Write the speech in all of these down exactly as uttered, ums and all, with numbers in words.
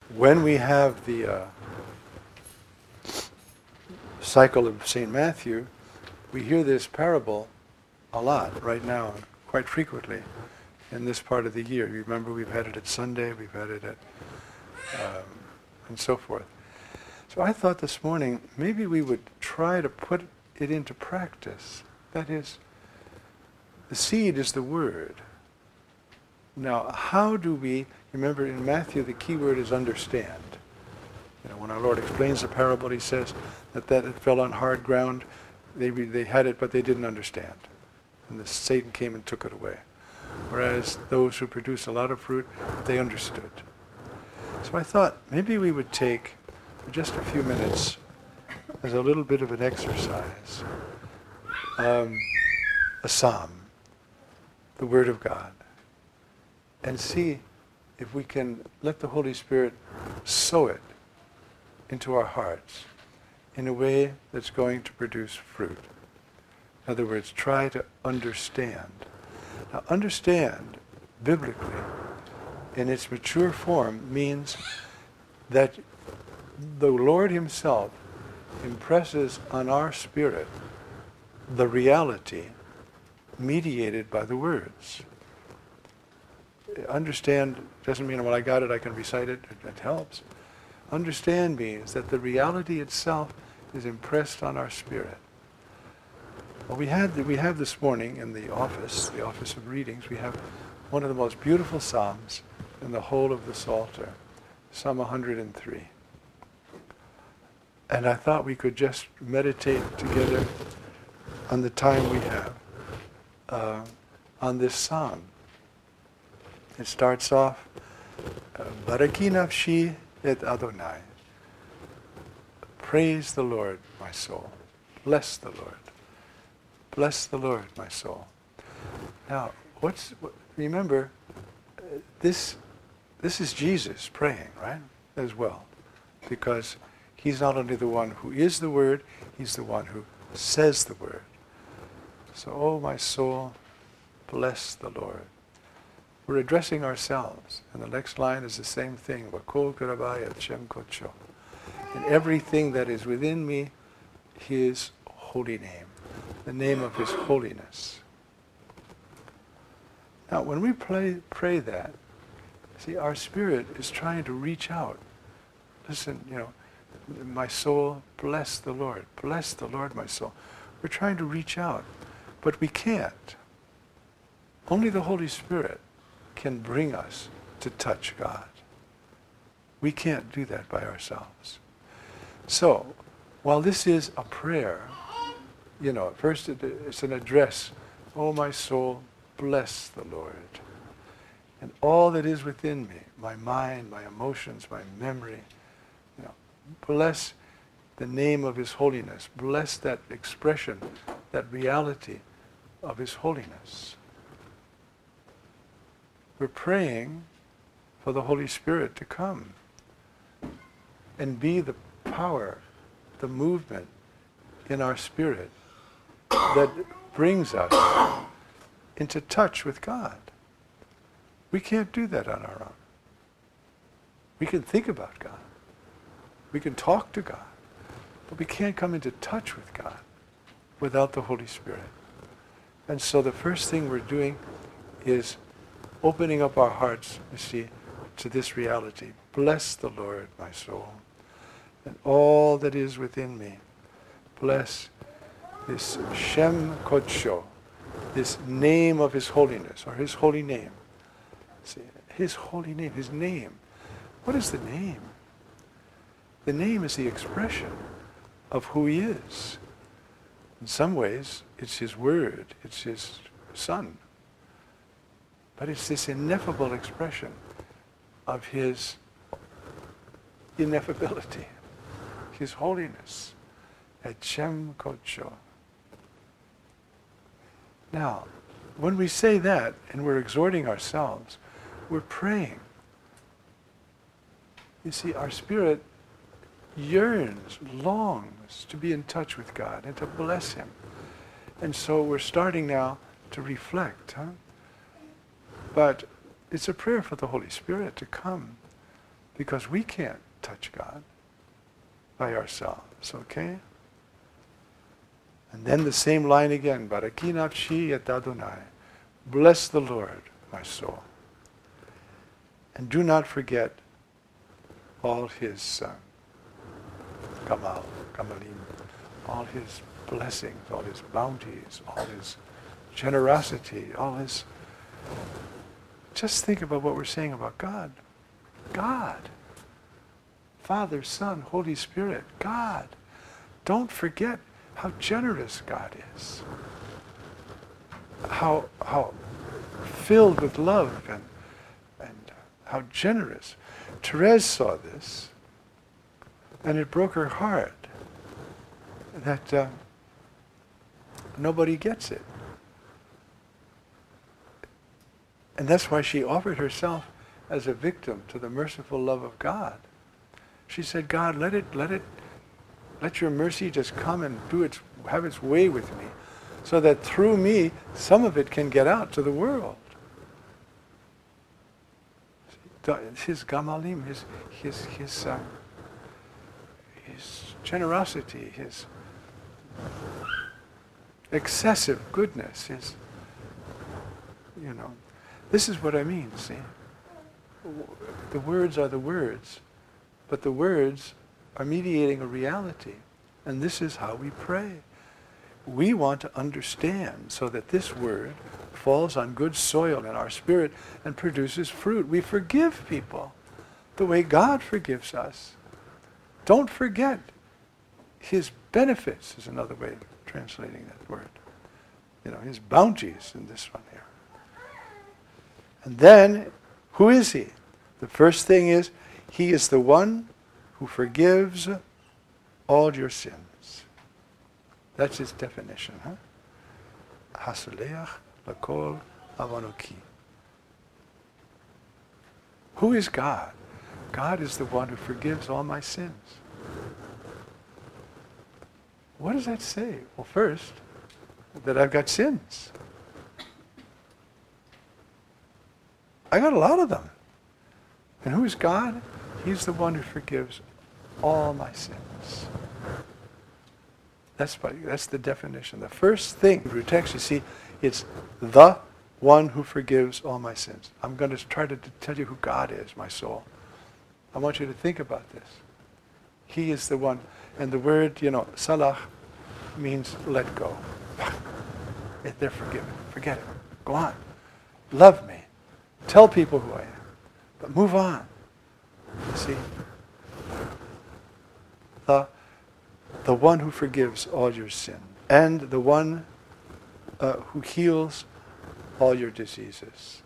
when we have the uh, cycle of Saint Matthew, we hear this parable a lot right now, quite frequently in this part of the year. You remember we've had it at Sunday, we've had it at, um, and so forth. So I thought this morning, maybe we would try to put it into practice. That is, the seed is the word. Now, how do we, remember in Matthew the key word is understand. You know, when our Lord explains the parable, he says that, that it fell on hard ground. They, they had it, but they didn't understand. And the Satan came and took it away. Whereas those who produce a lot of fruit, they understood. So I thought maybe we would take, for just a few minutes, as a little bit of an exercise, um, a psalm, the Word of God, and see if we can let the Holy Spirit sow it into our hearts in a way that's going to produce fruit. In other words, try to understand. Now, understand, biblically, in its mature form, means that the Lord himself impresses on our spirit the reality mediated by the words. Understand doesn't mean, well, I got it, I can recite it, it, it helps. Understand means that the reality itself is impressed on our spirit. Well, we had we have this morning in the office, the office of readings, we have one of the most beautiful psalms in the whole of the Psalter, Psalm one hundred three. And I thought we could just meditate together on the time we have uh, on this psalm. It starts off, Baraki nafshi et Adonai. Praise the Lord, my soul. Bless the Lord. Bless the Lord, my soul. Now, what's what, remember, uh, this this is Jesus praying, right? As well, because he's not only the one who is the Word, he's the one who says the Word. So, oh, my soul, bless the Lord. We're addressing ourselves, and the next line is the same thing. Vakol karabaya chem kocho. And everything that is within me, his holy name, the name of his holiness. Now, when we pray, pray that, see, our spirit is trying to reach out. Listen, you know, my soul, bless the Lord. Bless the Lord, my soul. We're trying to reach out, but we can't. Only the Holy Spirit can bring us to touch God. We can't do that by ourselves. So, while this is a prayer, you know, first it, it's an address. Oh, my soul, bless the Lord. And all that is within me, my mind, my emotions, my memory, you know, bless the name of his holiness. Bless that expression, that reality of his holiness. We're praying for the Holy Spirit to come and be the power, the movement in our spirit that brings us into touch with God. We can't do that on our own. We can think about God. We can talk to God. But we can't come into touch with God without the Holy Spirit. And so the first thing we're doing is opening up our hearts, you see, to this reality. Bless the Lord, my soul, and all that is within me. Bless this Shem Kodsho, this name of his holiness, or his holy name. See, his holy name, his name. What is the name? The name is the expression of who he is. In some ways, it's his word, it's his son. But it's this ineffable expression of his ineffability, his holiness. Echem Kodsho. Now, when we say that and we're exhorting ourselves, we're praying. You see, our spirit yearns, longs to be in touch with God and to bless him. And so we're starting now to reflect, huh? But it's a prayer for the Holy Spirit to come, because we can't touch God by ourselves, okay? And then the same line again, Baraki nafshi et Adonai. Bless the Lord, my soul. And do not forget all his uh, Gamal, Gamalim, all his blessings, all his bounties, all his generosity, all his... Just think about what we're saying about God. God. Father, Son, Holy Spirit, God. Don't forget how generous God is. How, how filled with love and, and how generous. Therese saw this, and it broke her heart that uh, nobody gets it. And that's why she offered herself as a victim to the merciful love of God. She said, God, let it, let it, let your mercy just come and do its, have its way with me, so that through me, some of it can get out to the world. His gamalim, his, his, his, uh, his generosity, his excessive goodness, his, you know, this is what I mean, see. The words are the words, but the words are mediating a reality. And this is how we pray. We want to understand so that this word falls on good soil in our spirit and produces fruit. We forgive people the way God forgives us. Don't forget his benefits is another way of translating that word. You know, his bounties in this one here. And then, who is he? The first thing is, he is the one who forgives all your sins. That's his definition, huh? Hasuleach lakol avonoki. Who is God? God is the one who forgives all my sins. What does that say? Well, first, that I've got sins. I got a lot of them. And who is God? He's the one who forgives all my sins. That's, by, that's the definition. The first thing, through text, you see, it's the one who forgives all my sins. I'm going to try to t- tell you who God is, my soul. I want you to think about this. He is the one. And the word, you know, salah means let go. They're forgiven. Forget it. Go on. Love me. Tell people who I am. But move on. You see? The, the one who forgives all your sin. And the one uh, who heals all your diseases.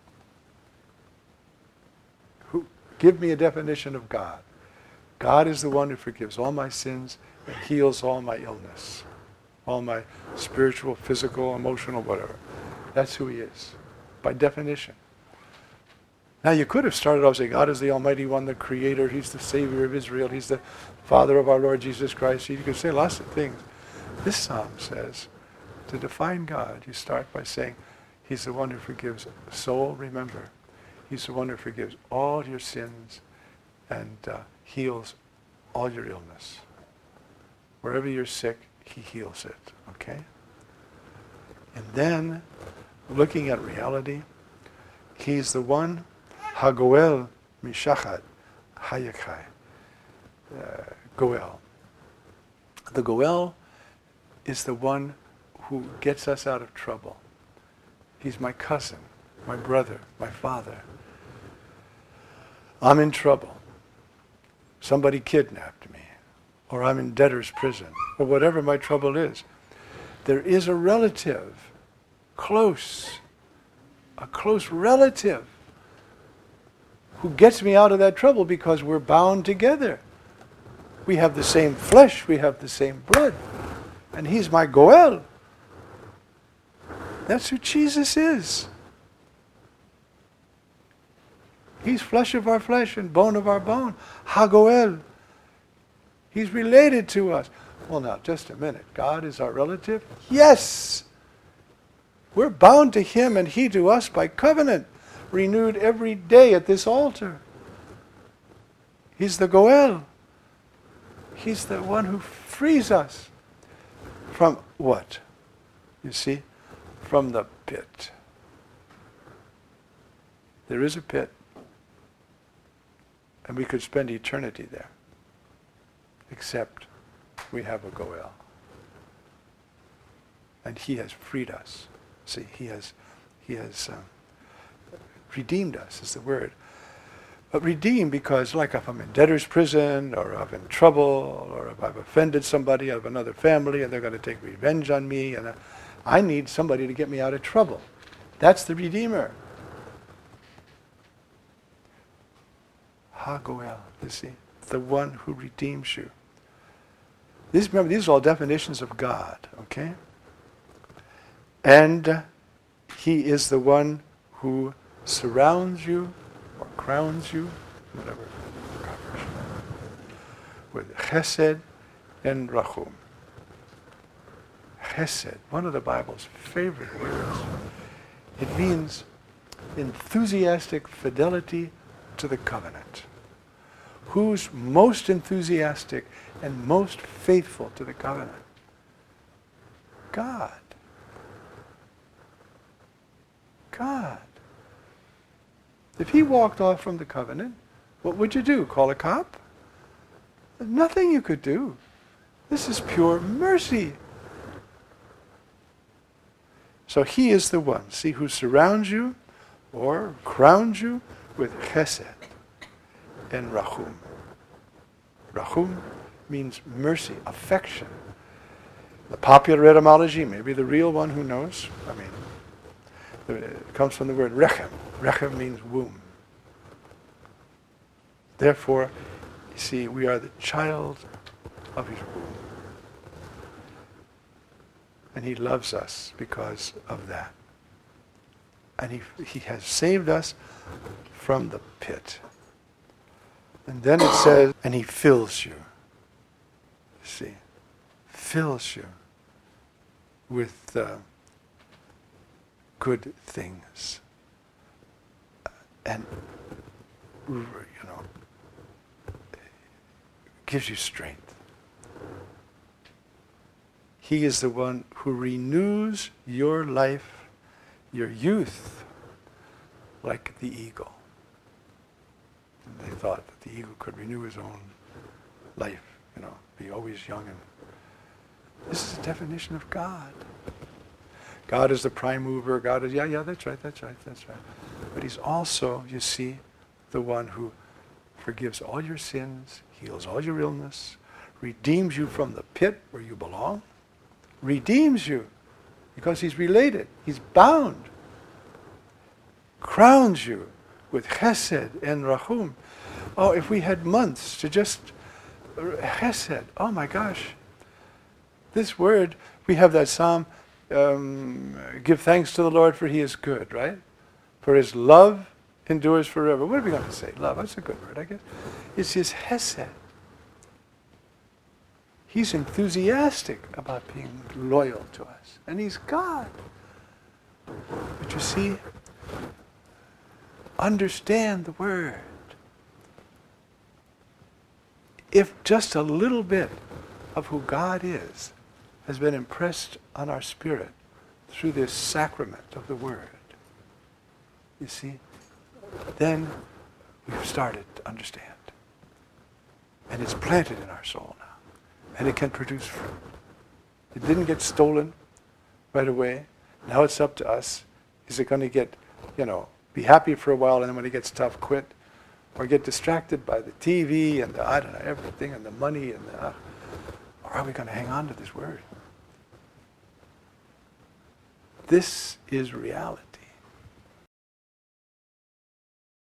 Who, give me a definition of God. God is the one who forgives all my sins and heals all my illness. All my spiritual, physical, emotional, whatever. That's who he is. By definition. Now you could have started off saying, God is the Almighty One, the Creator, he's the Savior of Israel, he's the Father of our Lord Jesus Christ. You could say lots of things. This psalm says, to define God, you start by saying, he's the one who forgives soul, remember. He's the one who forgives all your sins and uh, heals all your illness. Wherever you're sick, he heals it, okay? And then, looking at reality, he's the one Hagoel Mishachat Hayakai. Uh, Goel. The Goel is the one who gets us out of trouble. He's my cousin, my brother, my father. I'm in trouble. Somebody kidnapped me. Or I'm in debtor's prison. Or whatever my trouble is. There is a relative, close, a close relative, who gets me out of that trouble because we're bound together. We have the same flesh, we have the same blood. And he's my Goel. That's who Jesus is. He's flesh of our flesh and bone of our bone. Hagoel. He's related to us. Well now, just a minute. God is our relative? Yes! We're bound to him and he to us by covenant, renewed every day at this altar. He's the Goel. He's the one who frees us from what? You see? From the pit. There is a pit. And we could spend eternity there. Except we have a Goel. And he has freed us. See, he has, he has uh, redeemed us, is the word. But redeem because, like if I'm in debtor's prison, or I'm in trouble, or if I've offended somebody out of another family, and they're going to take revenge on me, and uh, I need somebody to get me out of trouble. That's the Redeemer. Ha-Goel, you see, the one who redeems you. These, remember, these are all definitions of God, okay? And uh, he is the one who surrounds you, or crowns you, whatever, with chesed and rachum. Chesed, one of the Bible's favorite words. It means enthusiastic fidelity to the covenant. Who's most enthusiastic and most faithful to the covenant? God. God. If he walked off from the covenant, what would you do? Call a cop? There's nothing you could do. This is pure mercy. So he is the one, see, who surrounds you or crowns you with chesed and rachum. Rachum means mercy, affection. The popular etymology, maybe the real one, who knows? I mean, it comes from the word rechem. Rechem means womb. Therefore, you see, we are the child of his womb. And he loves us because of that. And he, he has saved us from the pit. And then it says, and he fills you. You see, fills you with uh, good things. And, you know, gives you strength. He is the one who renews your life, your youth, like the eagle. And they thought that the eagle could renew his own life, you know, be always young. And this is the definition of God. God is the prime mover. God is, yeah, yeah, that's right, that's right, that's right. But he's also, you see, the one who forgives all your sins, heals all your illness, redeems you from the pit where you belong, redeems you because he's related, he's bound, crowns you with chesed and rachum. Oh, if we had months to just, chesed, oh my gosh. This word, we have that psalm, um, give thanks to the Lord for he is good, right? For his love endures forever. What are we going to say? Love, that's a good word, I guess. It's his hesed. He's enthusiastic about being loyal to us. And he's God. But you see, understand the word. If just a little bit of who God is has been impressed on our spirit through this sacrament of the word, you see, then we've started to understand. And it's planted in our soul now. And it can produce fruit. It didn't get stolen right away. Now it's up to us. Is it going to get, you know, be happy for a while and then when it gets tough, quit? Or get distracted by the T V and the, I don't know, everything and the money and the, uh, or are we going to hang on to this word? This is reality.